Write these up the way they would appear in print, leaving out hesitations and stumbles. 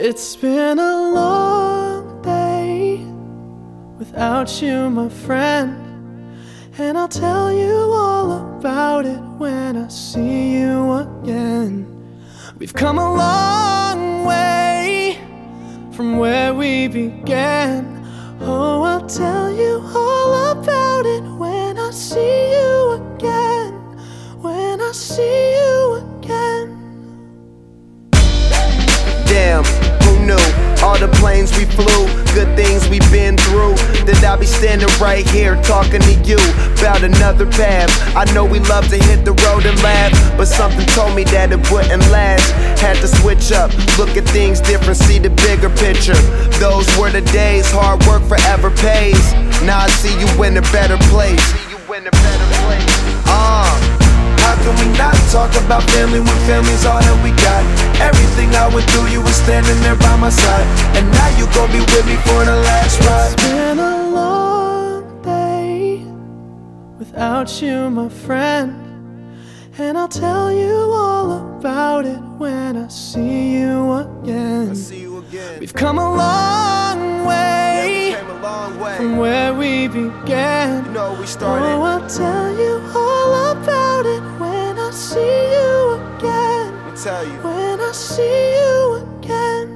It's been a long day without you, my friend, and I'll tell you all about it when I see you again. We've come a long way from where we began. Oh, I'll tell you all about it when I see you again. When I see you again. Damn, who knew? All the planes we flew, good things we've been through, that I'll be standing right here talking to you about another path. I know we love to hit the road and laugh, but something told me that it wouldn't last. Had to switch up, look at things different, see the bigger picture. Those were the days, hard work forever pays. Now I see you in a better place. How can we not talk about family when family's all that we got? Everything I went through, you were standing there by my side, and now you gon' be with me for the last ride. It's been a long day without you, my friend, and I'll tell you all about it when I see you again. We've come a long way, from where we began. You know we started. Oh, I'll tell you all about it when I see you again. Let me tell you. When I see you again.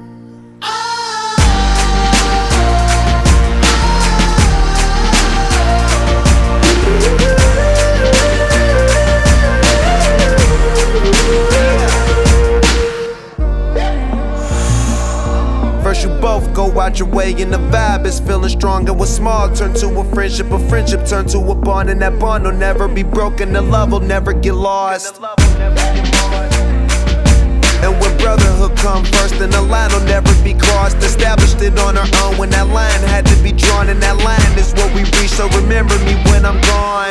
First you both go out your way and the vibe is feeling strong, and what's small turn to a friendship turn to a bond, and that bond will never be broken, the love will never get lost. And when brotherhood come first, then the line will never be crossed. Established it on our own when that line had to be drawn, and that line is what we reach, so remember me when I'm gone.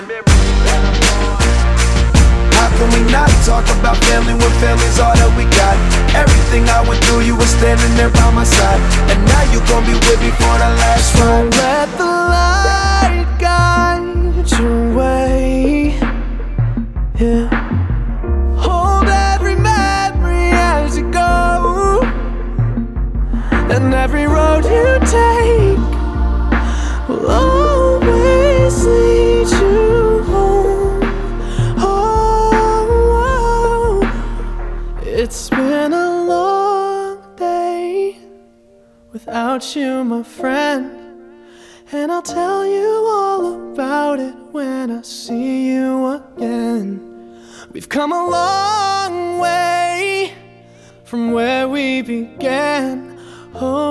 How can we not talk about family when family's all that we got? Everything I went through, you were standing there by my side, and now you gon' be with me for the last ride. Let the light guide your way, yeah. Hold every memory as you go, and every road you take will always lead you home. Oh, it's been a long day without you, my friend, and I'll tell you all about it when I see you again. We've come a long way from where we began. Oh,